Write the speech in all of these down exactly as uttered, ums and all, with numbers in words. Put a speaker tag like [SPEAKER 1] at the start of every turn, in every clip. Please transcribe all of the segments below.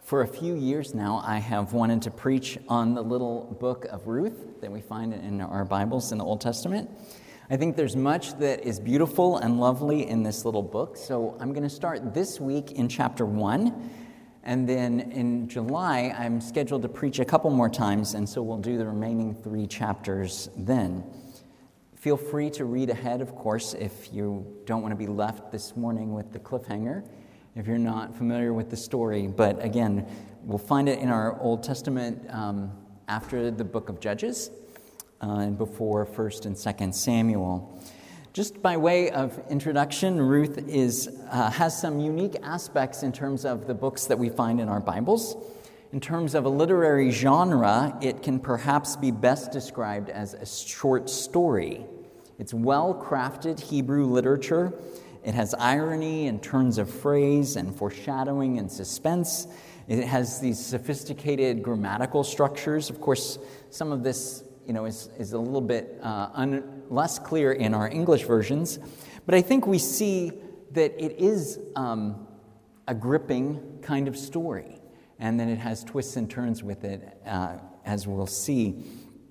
[SPEAKER 1] For a few years now, I have wanted to preach on the little book of Ruth that we find in our Bibles in the Old Testament. I think there's much that is beautiful and lovely in this little book, so I'm going to start this week in chapter one, and then in July, I'm scheduled to preach a couple more times, and so we'll do the remaining three chapters then. Feel free to read ahead, of course, if you don't want to be left this morning with the cliffhanger, if you're not familiar with the story. But again, we'll find it in our Old Testament um, after the book of Judges uh, and before First and Second Samuel. Just by way of introduction, Ruth is uh, has some unique aspects in terms of the books that we find in our Bibles. In terms of a literary genre, it can perhaps be best described as a short story. It's well-crafted Hebrew literature. It has irony and turns of phrase and foreshadowing and suspense. It has these sophisticated grammatical structures. Of course, some of this, you know, is, is a little bit uh, un, less clear in our English versions. But I think we see that it is um, a gripping kind of story, and then it has twists and turns with it, uh, as we'll see.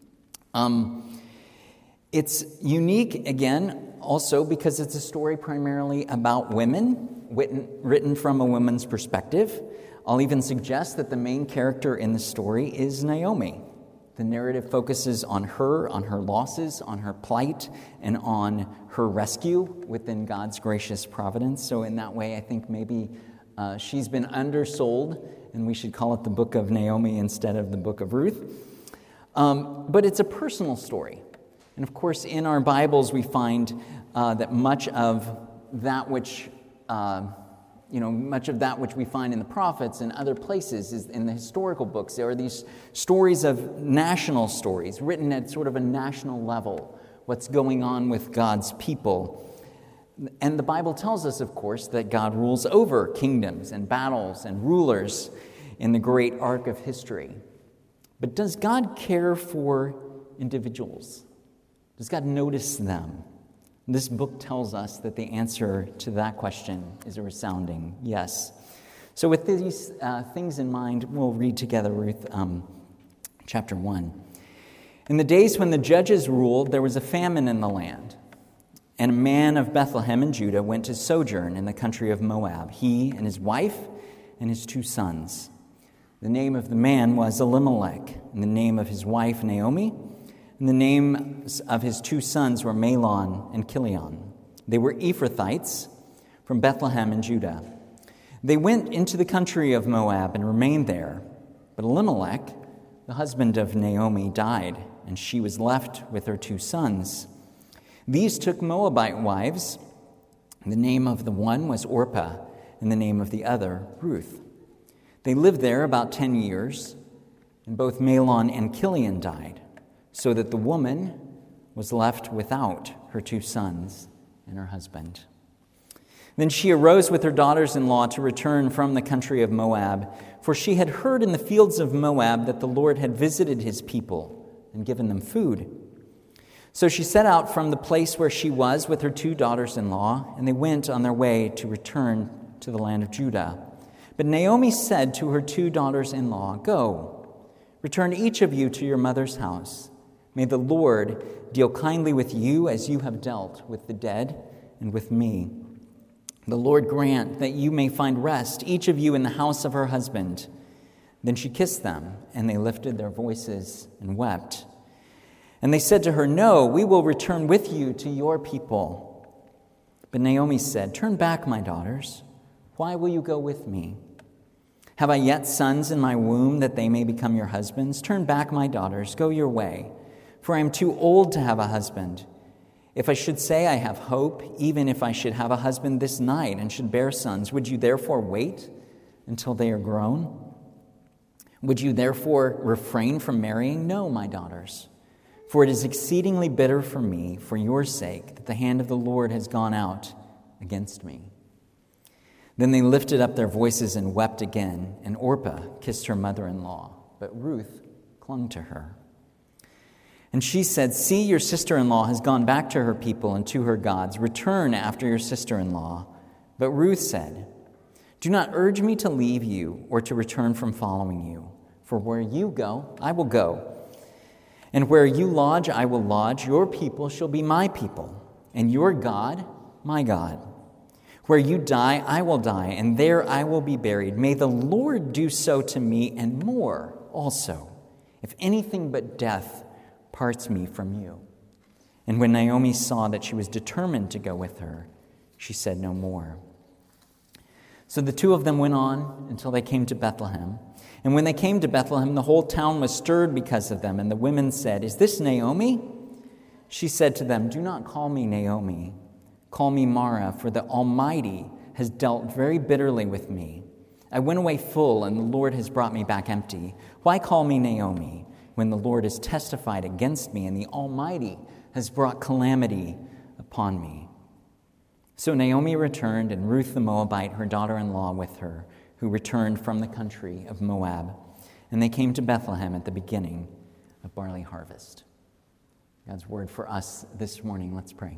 [SPEAKER 1] Um, it's unique, again, also because it's a story primarily about women, written, written from a woman's perspective. I'll even suggest that the main character in the story is Naomi. The narrative focuses on her, on her losses, on her plight, and on her rescue within God's gracious providence. So in that way, I think maybe uh, she's been undersold, and we should call it the book of Naomi instead of the book of Ruth. Um, but it's a personal story. And of course, in our Bibles, we find uh, that much of that which, uh, you know, much of that which we find in the prophets and other places is in the historical books. There are these stories of national stories written at sort of a national level, what's going on with God's people. And the Bible tells us, of course, that God rules over kingdoms and battles and rulers in the great arc of history. But does God care for individuals? Does God notice them? This book tells us that the answer to that question is a resounding yes. So with these uh, things in mind, we'll read together Ruth um, chapter one. In the days when the judges ruled, there was a famine in the land. And a man of Bethlehem in Judah went to sojourn in the country of Moab, he and his wife and his two sons. The name of the man was Elimelech, and the name of his wife Naomi, and the names of his two sons were Mahlon and Chilion. They were Ephrathites from Bethlehem in Judah. They went into the country of Moab and remained there. But Elimelech, the husband of Naomi, died, and she was left with her two sons. These took Moabite wives. The name of the one was Orpah, and the name of the other Ruth. They lived there about ten years, and both Mahlon and Chilion died, so that the woman was left without her two sons and her husband. Then she arose with her daughters-in-law to return from the country of Moab, for she had heard in the fields of Moab that the Lord had visited his people and given them food. So she set out from the place where she was with her two daughters-in-law, and they went on their way to return to the land of Judah. But Naomi said to her two daughters-in-law, "Go, return each of you to your mother's house. May the Lord deal kindly with you as you have dealt with the dead and with me. The Lord grant that you may find rest, each of you in the house of her husband." Then she kissed them, and they lifted their voices and wept. And they said to her, "No, we will return with you to your people." But Naomi said, "Turn back, my daughters. Why will you go with me? Have I yet sons in my womb that they may become your husbands? Turn back, my daughters, go your way. For I am too old to have a husband. If I should say I have hope, even if I should have a husband this night and should bear sons, would you therefore wait until they are grown? Would you therefore refrain from marrying? No, my daughters. For it is exceedingly bitter for me, for your sake, that the hand of the Lord has gone out against me." Then they lifted up their voices and wept again, and Orpah kissed her mother-in-law, but Ruth clung to her. And she said, "See, your sister-in-law has gone back to her people and to her gods. Return after your sister-in-law." But Ruth said, Do not urge me to leave you or to return from following you. For where you go, I will go. And where you lodge, I will lodge. Your people shall be my people, and your God, my God. Where you die, I will die, and there I will be buried. May the Lord do so to me, and more also, if anything but death parts me from you. And when Naomi saw that she was determined to go with her, she said no more. So the two of them went on until they came to Bethlehem. And when they came to Bethlehem, the whole town was stirred because of them. And the women said, "Is this Naomi?" She said to them, "Do not call me Naomi. Call me Mara, for the Almighty has dealt very bitterly with me. I went away full, and the Lord has brought me back empty. Why call me Naomi, when the Lord has testified against me, and the Almighty has brought calamity upon me?" So Naomi returned, and Ruth the Moabite, her daughter-in-law, with her, who returned from the country of Moab. And they came to Bethlehem at the beginning of barley harvest. God's word for us this morning. Let's pray.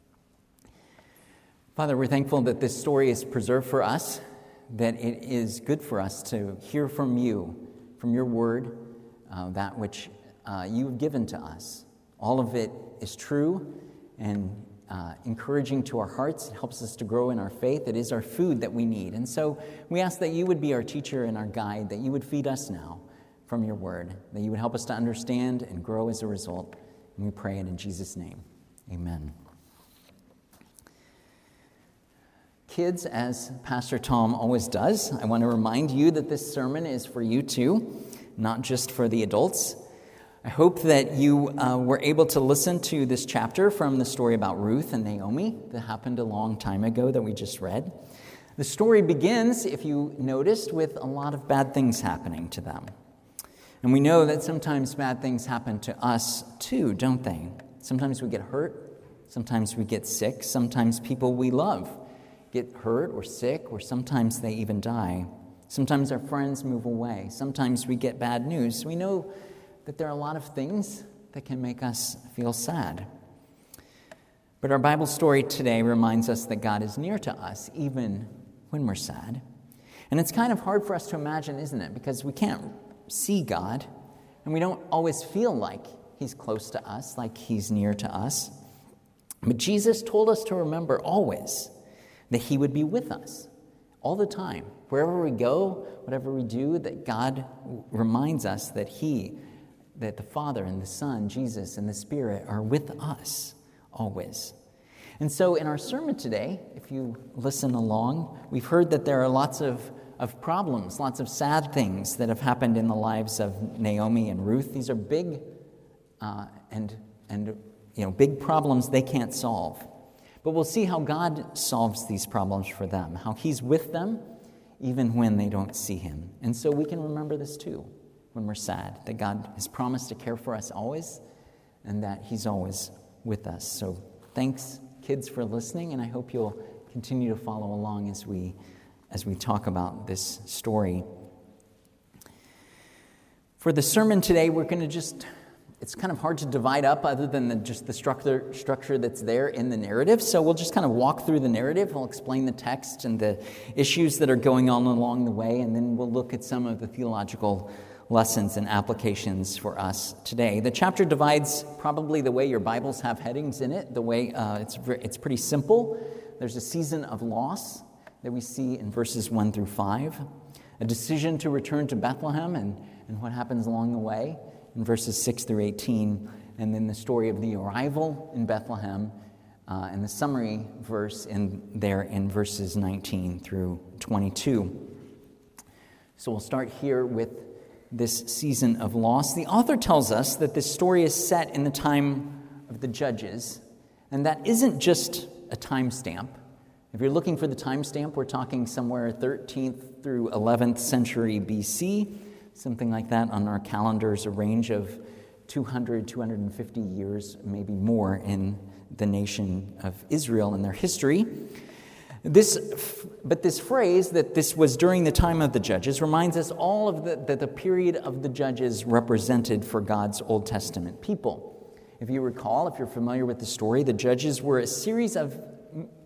[SPEAKER 1] Father, we're thankful that this story is preserved for us, that it is good for us to hear from you, from your word, uh, that which uh, you have given to us. All of it is true and Uh, encouraging to our hearts. It helps us to grow in our faith. It is our food that we need. And so we ask that you would be our teacher and our guide, that you would feed us now from your word, that you would help us to understand and grow as a result. And we pray it in Jesus' name. Amen. Kids, as Pastor Tom always does, I want to remind you that this sermon is for you too, not just for the adults. I hope that you uh, were able to listen to this chapter from the story about Ruth and Naomi that happened a long time ago that we just read. The story begins, if you noticed, with a lot of bad things happening to them. And we know that sometimes bad things happen to us too, don't they? Sometimes we get hurt, sometimes we get sick, sometimes people we love get hurt or sick, or sometimes they even die. Sometimes our friends move away, sometimes we get bad news. We know that there are a lot of things that can make us feel sad. But our Bible story today reminds us that God is near to us, even when we're sad. And it's kind of hard for us to imagine, isn't it? Because we can't see God, and we don't always feel like he's close to us, like he's near to us. But Jesus told us to remember always that he would be with us all the time. Wherever we go, whatever we do, that God reminds us that he that the Father and the Son, Jesus, and the Spirit are with us always. And so in our sermon today, if you listen along, we've heard that there are lots of, of problems, lots of sad things that have happened in the lives of Naomi and Ruth. These are big uh, and, and you know, big problems they can't solve. But we'll see how God solves these problems for them, how he's with them even when they don't see him. And so we can remember this too when we're sad, that God has promised to care for us always, and that he's always with us. So thanks, kids, for listening, and I hope you'll continue to follow along as we as we talk about this story. For the sermon today, we're going to just, it's kind of hard to divide up other than the, just the structure structure that's there in the narrative. So we'll just kind of walk through the narrative. We'll explain the text and the issues that are going on along the way, and then we'll look at some of the theological lessons and applications for us today. The chapter divides probably the way your Bibles have headings in it, the way uh, it's it's pretty simple. There's a season of loss that we see in verses one through five, a decision to return to Bethlehem and, and what happens along the way in verses six through eighteen, and then the story of the arrival in Bethlehem uh, and the summary verse in there in verses nineteen through twenty-two. So we'll start here with this season of loss. The author tells us that this story is set in the time of the Judges, and that isn't just a timestamp. If you're looking for the timestamp, we're talking somewhere thirteenth through eleventh century B C, something like that on our calendars, a range of two hundred, two hundred fifty years, maybe more, in the nation of Israel and their history. This, but this phrase that this was during the time of the Judges reminds us all of the, that the period of the Judges represented for God's Old Testament people. If you recall, if you're familiar with the story, the Judges were a series of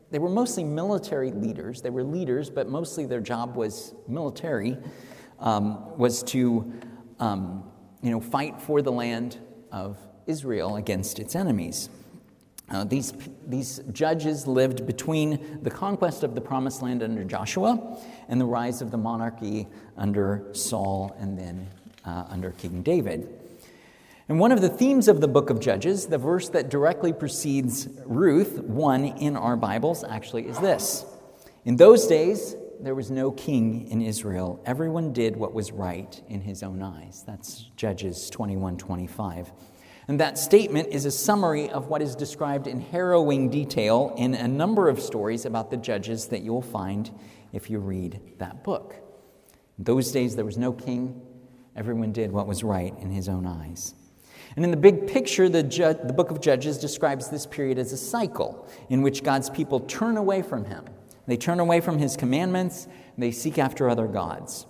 [SPEAKER 1] they were mostly military leaders. They were leaders, but mostly their job was military, um, was to um, you know, fight for the land of Israel against its enemies. Uh, these, these judges lived between the conquest of the Promised Land under Joshua and the rise of the monarchy under Saul and then uh, under King David. And one of the themes of the book of Judges, the verse that directly precedes Ruth, one in our Bibles, actually is this. In those days, there was no king in Israel. Everyone did what was right in his own eyes. That's Judges twenty-one twenty-five. And that statement is a summary of what is described in harrowing detail in a number of stories about the judges that you'll find if you read that book. In those days, there was no king. Everyone did what was right in his own eyes. And in the big picture, the, ju- the book of Judges describes this period as a cycle in which God's people turn away from him. They turn away from his commandments. And they seek after other gods.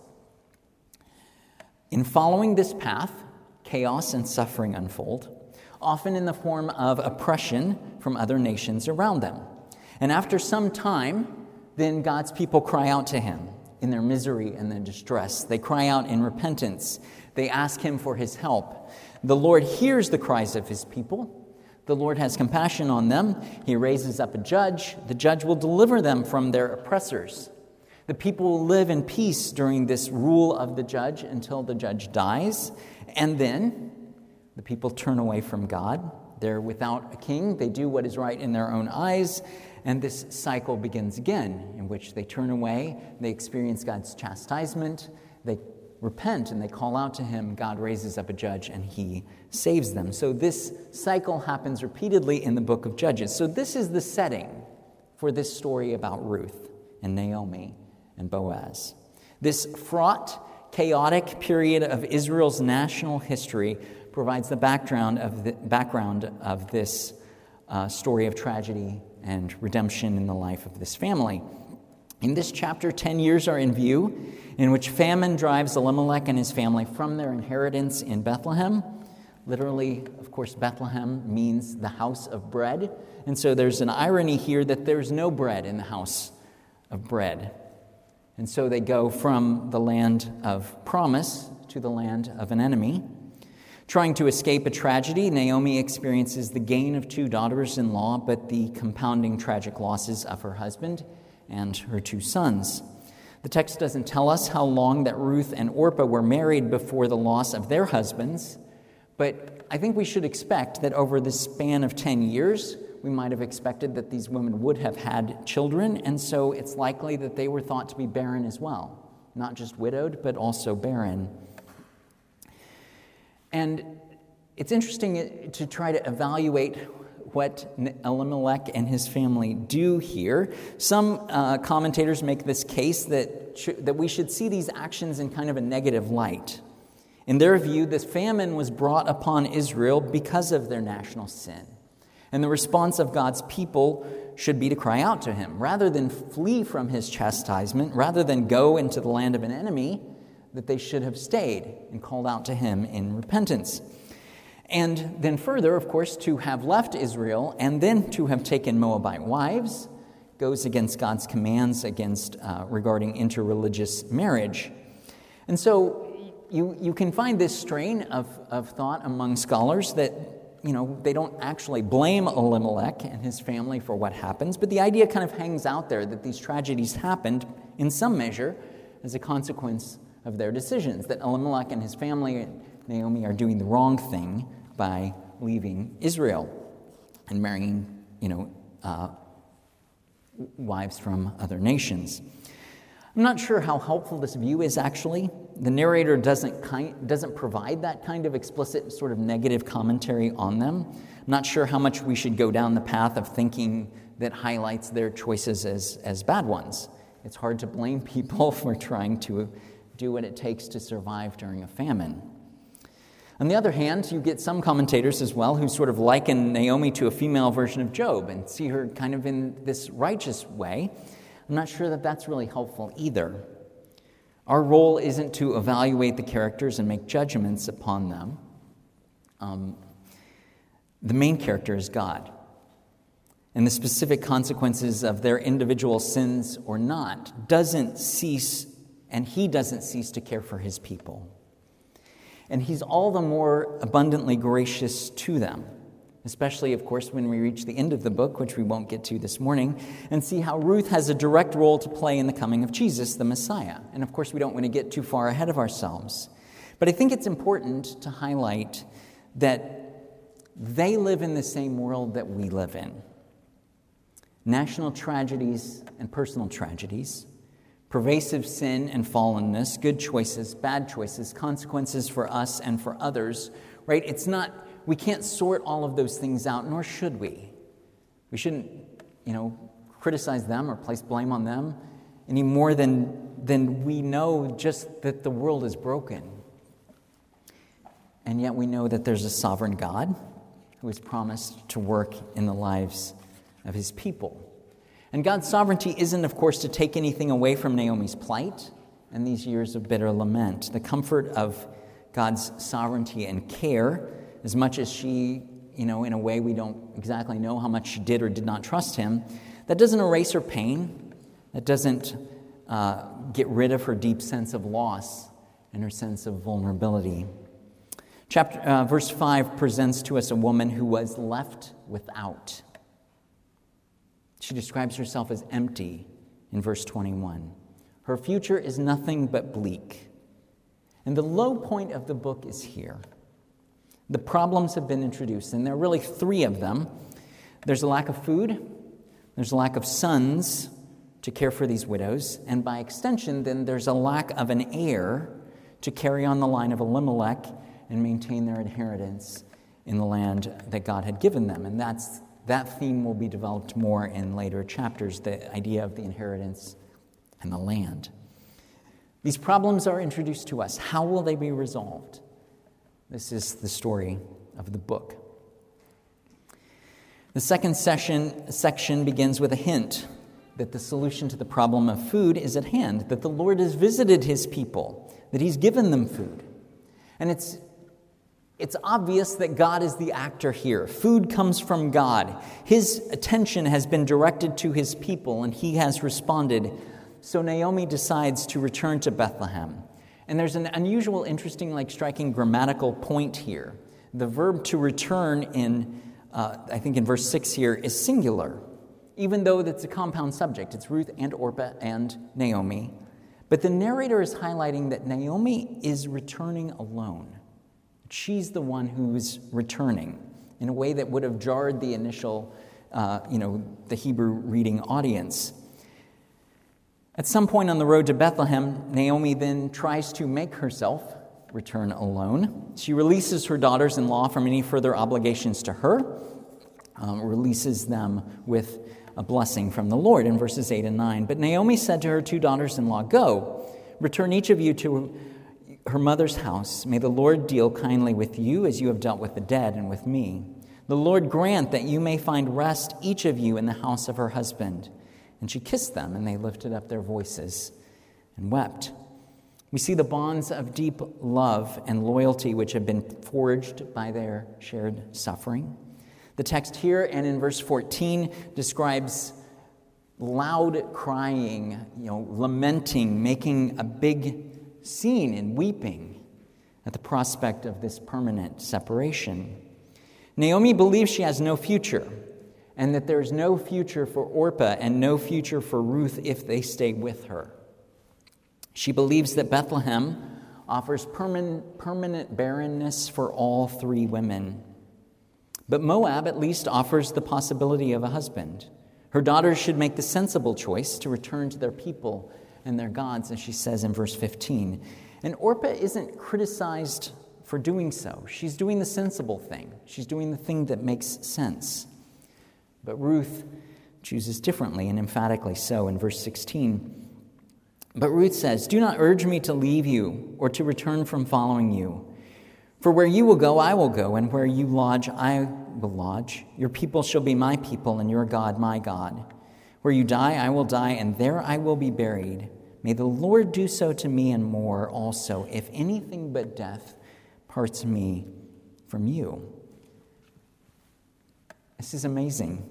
[SPEAKER 1] In following this path, chaos and suffering unfold, often in the form of oppression from other nations around them. And after some time, then God's people cry out to him in their misery and their distress. They cry out in repentance. They ask him for his help. The Lord hears the cries of his people. The Lord has compassion on them. He raises up a judge. The judge will deliver them from their oppressors. The people will live in peace during this rule of the judge until the judge dies. And then the people turn away from God. They're without a king. They do what is right in their own eyes. And this cycle begins again, in which they turn away. They experience God's chastisement. They repent and they call out to him. God raises up a judge and he saves them. So this cycle happens repeatedly in the book of Judges. So this is the setting for this story about Ruth and Naomi and Boaz. This fraught, chaotic period of Israel's national history provides the background of the background of this uh, story of tragedy and redemption in the life of this family. In this chapter, ten years are in view, in which famine drives Elimelech and his family from their inheritance in Bethlehem. Literally, of course, Bethlehem means the house of bread. And so there's an irony here that there's no bread in the house of bread. And so they go from the land of promise to the land of an enemy. Trying to escape a tragedy, Naomi experiences the gain of two daughters-in-law, but the compounding tragic losses of her husband and her two sons. The text doesn't tell us how long that Ruth and Orpah were married before the loss of their husbands, but I think we should expect that over the span of ten years, we might have expected that these women would have had children, and so it's likely that they were thought to be barren as well, not just widowed, but also barren. And it's interesting to try to evaluate what Elimelech and his family do here. Some uh, commentators make this case that, sh- that we should see these actions in kind of a negative light. In their view, this famine was brought upon Israel because of their national sin. And the response of God's people should be to cry out to him. Rather than flee from his chastisement, rather than go into the land of an enemy, that they should have stayed and called out to him in repentance. And then further, of course, to have left Israel and then to have taken Moabite wives goes against God's commands against uh, regarding interreligious marriage. And so you, you can find this strain of, of thought among scholars that, you know, they don't actually blame Elimelech and his family for what happens, but the idea kind of hangs out there that these tragedies happened in some measure as a consequence of their decisions, that Elimelech and his family and Naomi are doing the wrong thing by leaving Israel and marrying, you know, uh, wives from other nations. I'm not sure how helpful this view is, actually. The narrator doesn't kind, doesn't provide that kind of explicit sort of negative commentary on them. I'm not sure how much we should go down the path of thinking that highlights their choices as, as bad ones. It's hard to blame people for trying to do what it takes to survive during a famine. On the other hand, you get some commentators as well who sort of liken Naomi to a female version of Job and see her kind of in this righteous way. I'm not sure that that's really helpful either. Our role isn't to evaluate the characters and make judgments upon them. Um, the main character is God. and the specific consequences of their individual sins or not, doesn't cease, and he doesn't cease to care for his people. And he's all the more abundantly gracious to them, especially, of course, when we reach the end of the book, which we won't get to this morning, and see how Ruth has a direct role to play in the coming of Jesus, the Messiah. And, of course, we don't want to get too far ahead of ourselves. But I think it's important to highlight that they live in the same world that we live in. National tragedies and personal tragedies, pervasive sin and fallenness, good choices, bad choices, consequences for us and for others, right? It's not, we can't sort all of those things out, nor should we. We shouldn't, you know, criticize them or place blame on them any more than, than we know just that the world is broken. And yet we know that there's a sovereign God who has promised to work in the lives of his people. And God's sovereignty isn't, of course, to take anything away from Naomi's plight and these years of bitter lament. The comfort of God's sovereignty and care, as much as she, you know, in a way we don't exactly know how much she did or did not trust him, that doesn't erase her pain. That doesn't uh, get rid of her deep sense of loss and her sense of vulnerability. Chapter uh, verse five presents to us a woman who was left without. She describes herself as empty in verse twenty-one. Her future is nothing but bleak. And the low point of the book is here. The problems have been introduced, and there are really three of them. There's a lack of food, there's a lack of sons to care for these widows, and by extension, then there's a lack of an heir to carry on the line of Elimelech and maintain their inheritance in the land that God had given them. And that's that theme will be developed more in later chapters, the idea of the inheritance and the land. These problems are introduced to us. How will they be resolved? This is the story of the book. The second session, section begins with a hint that the solution to the problem of food is at hand, that the Lord has visited his people, that he's given them food. And it's It's obvious that God is the actor here. Food comes from God. His attention has been directed to his people, and he has responded. So Naomi decides to return to Bethlehem. And there's an unusual, interesting, like striking grammatical point here. The verb to return in, uh, I think in verse six here, is singular, even though it's a compound subject. It's Ruth and Orpah and Naomi. But the narrator is highlighting that Naomi is returning alone. She's the one who's returning in a way that would have jarred the initial, uh, you know, the Hebrew reading audience. At some point on the road to Bethlehem, Naomi then tries to make herself return alone. She releases her daughters-in-law from any further obligations to her, um, releases them with a blessing from the Lord in verses eight and nine. But Naomi said to her two daughters-in-law, "Go, return each of you to her mother's house. May the Lord deal kindly with you as you have dealt with the dead and with me. The Lord grant that you may find rest, each of you, in the house of her husband." And she kissed them, and they lifted up their voices and wept. We see the bonds of deep love and loyalty which have been forged by their shared suffering. The text here and in verse fourteen describes loud crying, you know, lamenting, making a big scene and weeping at the prospect of this permanent separation. Naomi believes she has no future, and that there's no future for Orpah and no future for Ruth if they stay with her. She believes that Bethlehem offers permanent, permanent barrenness for all three women. But Moab at least offers the possibility of a husband. Her daughters should make the sensible choice to return to their people and their gods, as she says in verse fifteen. And Orpah isn't criticized for doing so. She's doing the sensible thing. She's doing the thing that makes sense. But Ruth chooses differently, and emphatically so in verse sixteen. But Ruth says, "Do not urge me to leave you or to return from following you. For where you will go, I will go, and where you lodge, I will lodge. Your people shall be my people, and your God my God. Where you die, I will die, and there I will be buried. May the Lord do so to me and more also, if anything but death parts me from you." This is amazing.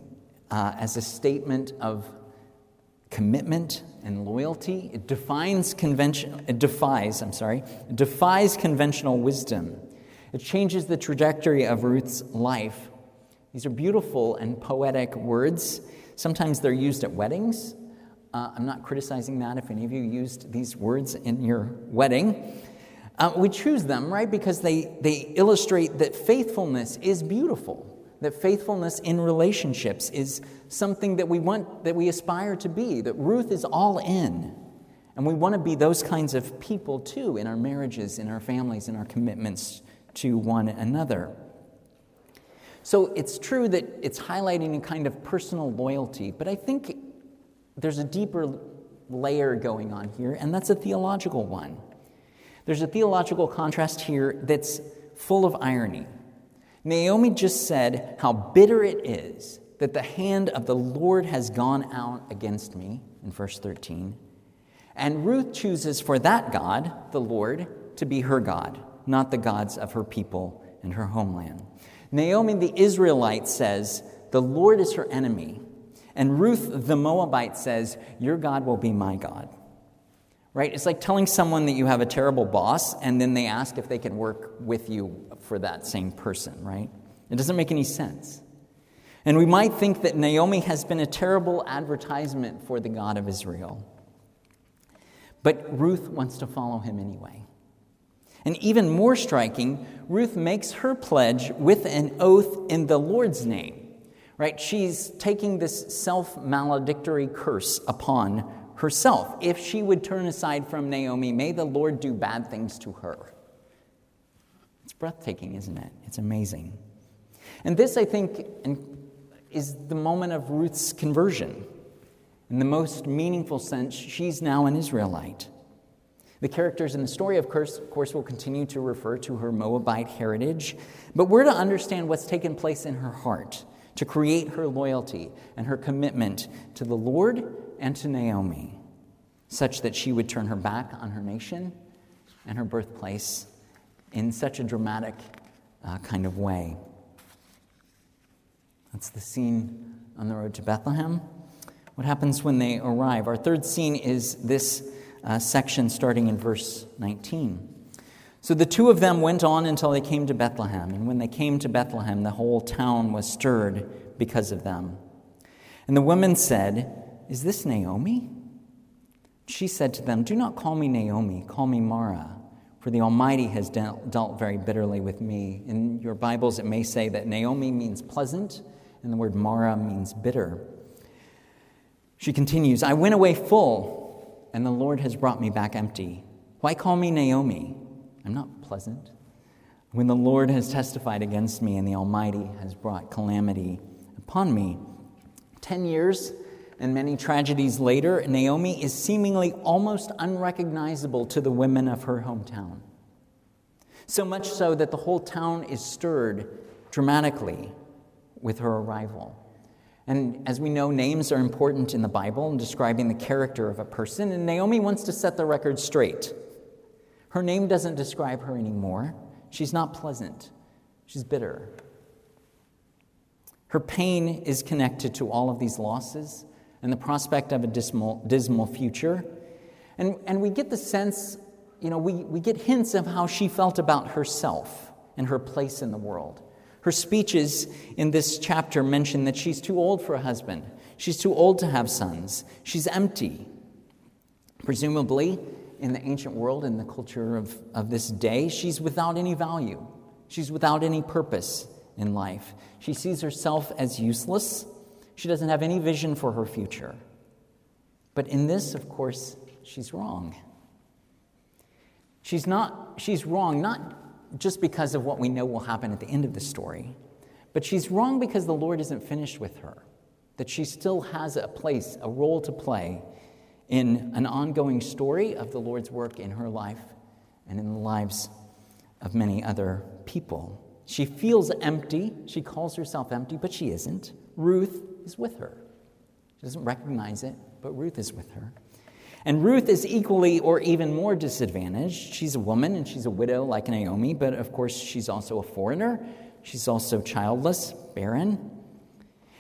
[SPEAKER 1] uh, as a statement of commitment and loyalty. It defines convention, it defies, I'm sorry, it defies conventional wisdom. It changes the trajectory of Ruth's life. These are beautiful and poetic words. Sometimes they're used at weddings. Uh, I'm not criticizing that if any of you used these words in your wedding. Uh, we choose them, right, because they, they illustrate that faithfulness is beautiful, that faithfulness in relationships is something that we want, that we aspire to be, that Ruth is all in. And we want to be those kinds of people, too, in our marriages, in our families, in our commitments to one another. So it's true that it's highlighting a kind of personal loyalty, but I think there's a deeper layer going on here, and that's a theological one. There's a theological contrast here that's full of irony. Naomi just said how bitter it is that the hand of the Lord has gone out against me, in verse thirteen. And Ruth chooses for that God, the Lord, to be her God, not the gods of her people and her homeland. Naomi the Israelite says, the Lord is her enemy. And Ruth the Moabite says, your God will be my God. Right? It's like telling someone that you have a terrible boss, and then they ask if they can work with you for that same person, right? It doesn't make any sense. And we might think that Naomi has been a terrible advertisement for the God of Israel. But Ruth wants to follow him anyway. And even more striking, Ruth makes her pledge with an oath in the Lord's name. Right? She's taking this self-maledictory curse upon herself. If she would turn aside from Naomi, may the Lord do bad things to her. It's breathtaking, isn't it? It's amazing. And this, I think, is the moment of Ruth's conversion. In the most meaningful sense, she's now an Israelite. The characters in the story, of course, of course, will continue to refer to her Moabite heritage, but we're to understand what's taken place in her heart to create her loyalty and her commitment to the Lord and to Naomi, such that she would turn her back on her nation and her birthplace in such a dramatic uh, kind of way. That's the scene on the road to Bethlehem. What happens when they arrive? Our third scene is this uh, section starting in verse nineteen. So the two of them went on until they came to Bethlehem, and when they came to Bethlehem, the whole town was stirred because of them. And the women said, is this Naomi? She said to them, do not call me Naomi, call me Mara, for the Almighty has dealt, dealt very bitterly with me. In your Bibles, it may say that Naomi means pleasant, and the word Mara means bitter. She continues, I went away full, and the Lord has brought me back empty. Why call me Naomi? I'm not pleasant. When the Lord has testified against me, and the Almighty has brought calamity upon me. Ten years and many tragedies later, Naomi is seemingly almost unrecognizable to the women of her hometown. So much so that the whole town is stirred dramatically with her arrival. And as we know, names are important in the Bible in describing the character of a person, and Naomi wants to set the record straight. Her name doesn't describe her anymore. She's not pleasant. She's bitter. Her pain is connected to all of these losses and the prospect of a dismal, dismal future. And, and we get the sense, you know, we, we get hints of how she felt about herself and her place in the world. Her speeches in this chapter mention that she's too old for a husband. She's too old to have sons. She's empty. Presumably, in the ancient world, in the culture of, of this day, she's without any value. She's without any purpose in life. She sees herself as useless. She doesn't have any vision for her future. But in this, of course, she's wrong. She's not, she's wrong not just because of what we know will happen at the end of the story, but she's wrong because the Lord isn't finished with her, that she still has a place, a role to play in an ongoing story of the Lord's work in her life and in the lives of many other people. She feels empty. She calls herself empty, but she isn't. Ruth is with her. She doesn't recognize it, but Ruth is with her. And Ruth is equally or even more disadvantaged. She's a woman and she's a widow like Naomi, but of course she's also a foreigner. She's also childless, barren.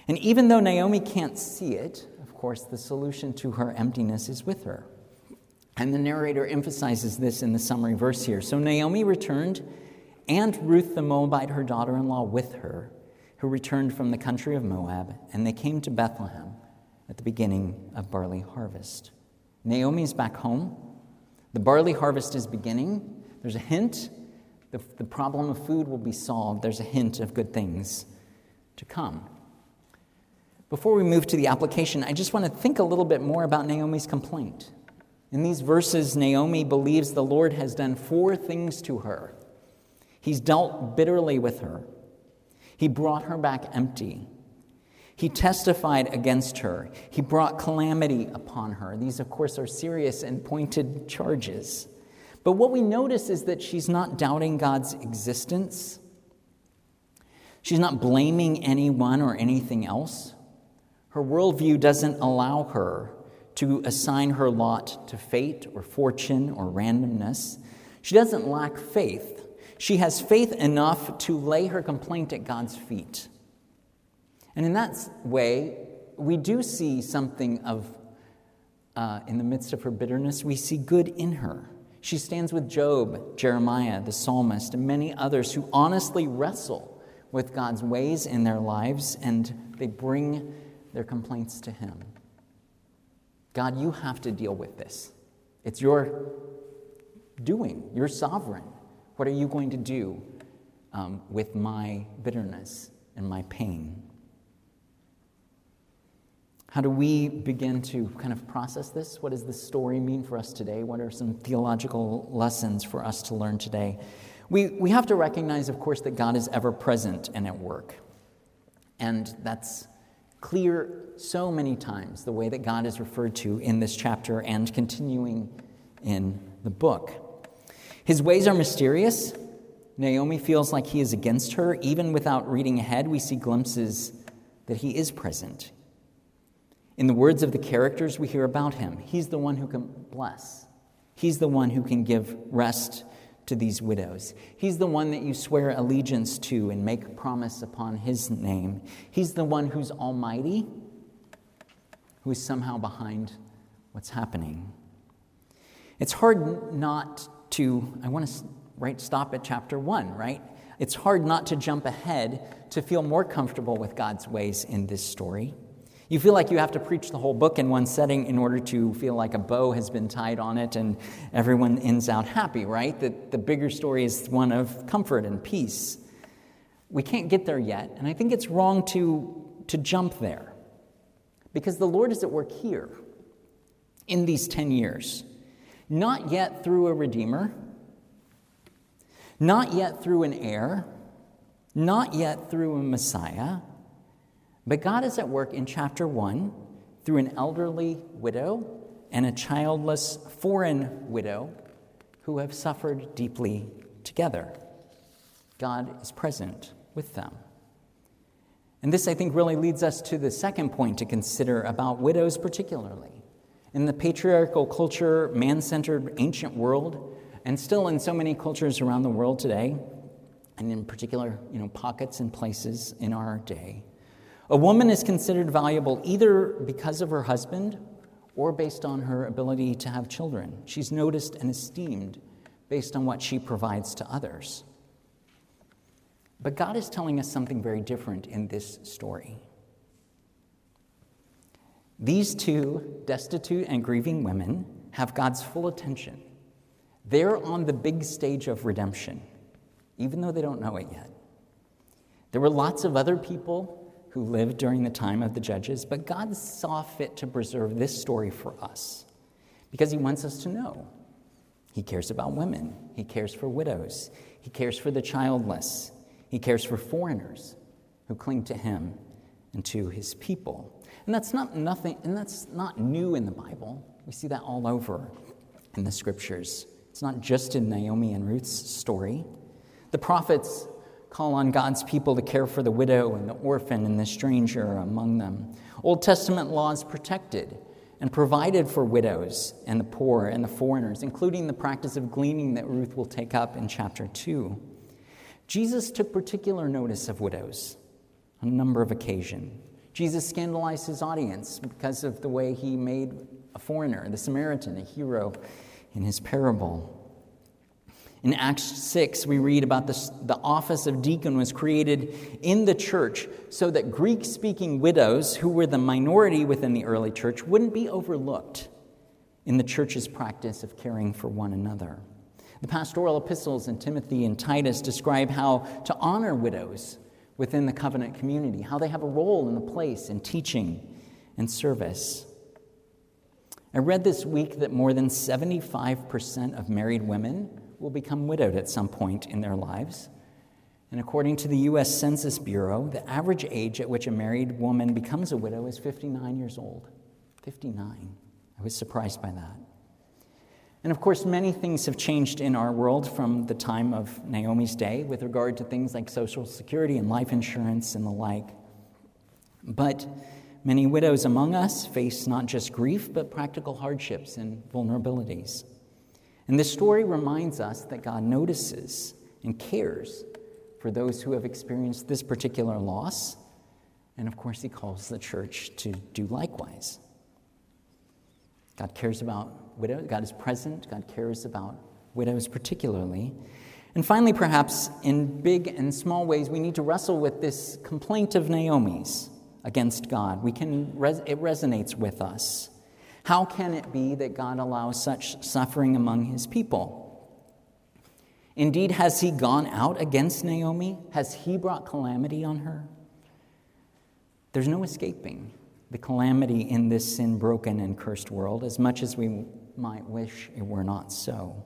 [SPEAKER 1] And even though Naomi can't see it, of course, the solution to her emptiness is with her. And the narrator emphasizes this in the summary verse here. So Naomi returned, and Ruth the Moabite, her daughter-in-law, with her, who returned from the country of Moab, and they came to Bethlehem at the beginning of barley harvest. Naomi is back home. The barley harvest is beginning. There's a hint. The, the problem of food will be solved. There's a hint of good things to come. Before we move to the application, I just want to think a little bit more about Naomi's complaint. In these verses, Naomi believes the Lord has done four things to her. He's dealt bitterly with her. He brought her back empty. He testified against her. He brought calamity upon her. These, of course, are serious and pointed charges. But what we notice is that she's not doubting God's existence. She's not blaming anyone or anything else. Her worldview doesn't allow her to assign her lot to fate or fortune or randomness. She doesn't lack faith. She has faith enough to lay her complaint at God's feet. And in that way, we do see something of, uh, in the midst of her bitterness, we see good in her. She stands with Job, Jeremiah, the psalmist, and many others who honestly wrestle with God's ways in their lives, and they bring their complaints to him. God, you have to deal with this. It's your doing. You're sovereign. What are you going to do um, with my bitterness and my pain? How do we begin to kind of process this? What does this story mean for us today? What are some theological lessons for us to learn today? We, we have to recognize, of course, that God is ever present and at work. And that's clear so many times, the way that God is referred to in this chapter and continuing in the book. His ways are mysterious. Naomi feels like he is against her. Even without reading ahead, we see glimpses that he is present. In the words of the characters we hear about him, he's the one who can bless. He's the one who can give rest to these widows. He's the one that you swear allegiance to and make promise upon his name. He's the one who's almighty, who is somehow behind what's happening. It's hard not to, I want to right stop at chapter one, right? It's hard not to jump ahead to feel more comfortable with God's ways in this story. You feel like you have to preach the whole book in one setting in order to feel like a bow has been tied on it and everyone ends out happy, right? That the bigger story is one of comfort and peace. We can't get there yet, and I think it's wrong to, to jump there. Because the Lord is at work here in these ten years. Not yet through a Redeemer, not yet through an heir, not yet through a Messiah, but God is at work in chapter one through an elderly widow and a childless foreign widow who have suffered deeply together. God is present with them. And this, I think, really leads us to the second point to consider about widows particularly. In the patriarchal culture, man-centered ancient world, and still in so many cultures around the world today, and in particular, you know, pockets and places in our day, a woman is considered valuable either because of her husband or based on her ability to have children. She's noticed and esteemed based on what she provides to others. But God is telling us something very different in this story. These two destitute and grieving women have God's full attention. They're on the big stage of redemption, even though they don't know it yet. There were lots of other people who lived during the time of the judges, but God saw fit to preserve this story for us because he wants us to know. He cares about women. He cares for widows. He cares for the childless. He cares for foreigners who cling to him and to his people. And that's not nothing, and that's not new in the Bible. We see that all over in the scriptures. It's not just in Naomi and Ruth's story. The prophets call on God's people to care for the widow and the orphan and the stranger among them. Old Testament laws protected and provided for widows and the poor and the foreigners, including the practice of gleaning that Ruth will take up in chapter two. Jesus took particular notice of widows on a number of occasions. Jesus scandalized his audience because of the way he made a foreigner, the Samaritan, a hero in his parable. In Acts six, we read about this, the office of deacon was created in the church so that Greek-speaking widows, who were the minority within the early church, wouldn't be overlooked in the church's practice of caring for one another. The pastoral epistles in Timothy and Titus describe how to honor widows within the covenant community, how they have a role and a place in teaching and service. I read this week that more than seventy-five percent of married women will become widowed at some point in their lives. And according to the U S Census Bureau, the average age at which a married woman becomes a widow is fifty-nine years old. fifty-nine. I was surprised by that. And of course, many things have changed in our world from the time of Naomi's day with regard to things like Social Security and life insurance and the like. But many widows among us face not just grief, but practical hardships and vulnerabilities. And this story reminds us that God notices and cares for those who have experienced this particular loss. And of course, he calls the church to do likewise. God cares about widows. God is present. God cares about widows particularly. And finally, perhaps in big and small ways, we need to wrestle with this complaint of Naomi's against God. We can it resonates with us. How can it be that God allows such suffering among his people? Indeed, has he gone out against Naomi? Has he brought calamity on her? There's no escaping the calamity in this sin-broken and cursed world, as much as we might wish it were not so.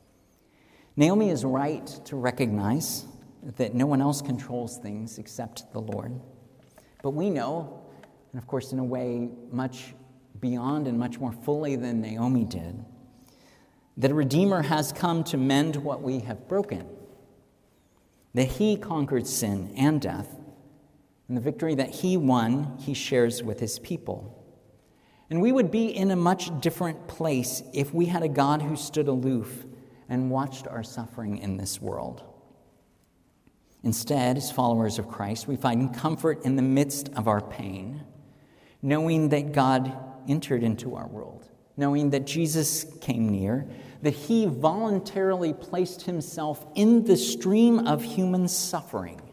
[SPEAKER 1] Naomi is right to recognize that no one else controls things except the Lord. But we know, and of course in a way much beyond and much more fully than Naomi did, that a Redeemer has come to mend what we have broken, that he conquered sin and death, and the victory that he won, he shares with his people. And we would be in a much different place if we had a God who stood aloof and watched our suffering in this world. Instead, as followers of Christ, we find comfort in the midst of our pain, knowing that God entered into our world, knowing that Jesus came near, that he voluntarily placed himself in the stream of human suffering,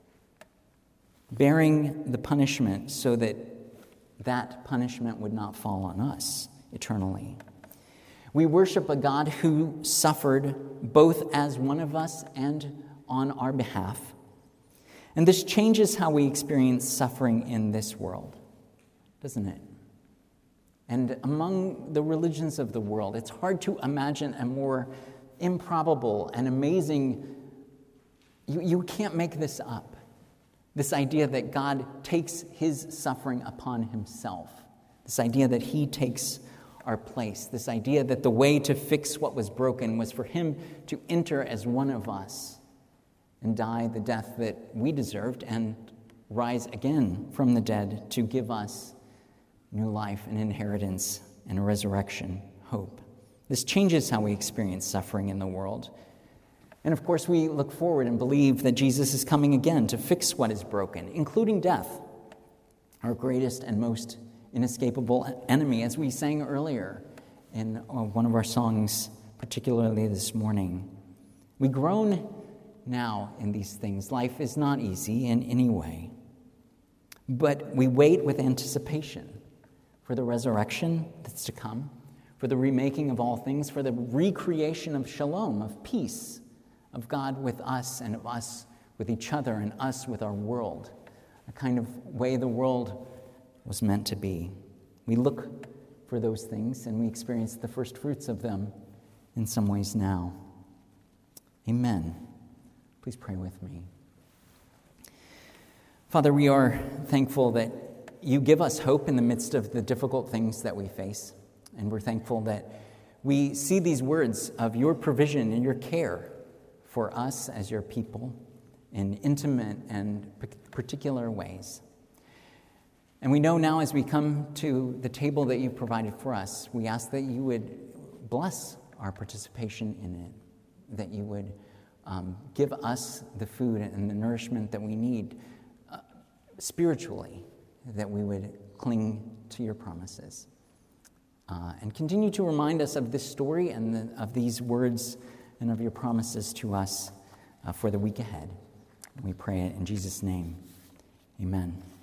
[SPEAKER 1] bearing the punishment so that that punishment would not fall on us eternally. We worship a God who suffered both as one of us and on our behalf. And this changes how we experience suffering in this world, doesn't it? And among the religions of the world, it's hard to imagine a more improbable and amazing, you, you can't make this up. This idea that God takes his suffering upon himself. This idea that he takes our place. This idea that the way to fix what was broken was for him to enter as one of us and die the death that we deserved and rise again from the dead to give us new life and inheritance and a resurrection hope. This changes how we experience suffering in the world. And of course, we look forward and believe that Jesus is coming again to fix what is broken, including death, our greatest and most inescapable enemy, as we sang earlier in one of our songs, particularly this morning. We groan now in these things. Life is not easy in any way, but we wait with anticipation for the resurrection that's to come, for the remaking of all things, for the recreation of shalom, of peace, of God with us and of us with each other and us with our world, a kind of way the world was meant to be. We look for those things and we experience the first fruits of them in some ways now. Amen. Please pray with me. Father, we are thankful that you give us hope in the midst of the difficult things that we face. And we're thankful that we see these words of your provision and your care for us as your people in intimate and particular ways. And we know now as we come to the table that you've provided for us, we ask that you would bless our participation in it, that you would um, give us the food and the nourishment that we need uh, spiritually that we would cling to your promises. Uh, and continue to remind us of this story and the, of these words and of your promises to us uh, for the week ahead. And we pray it in Jesus' name. Amen.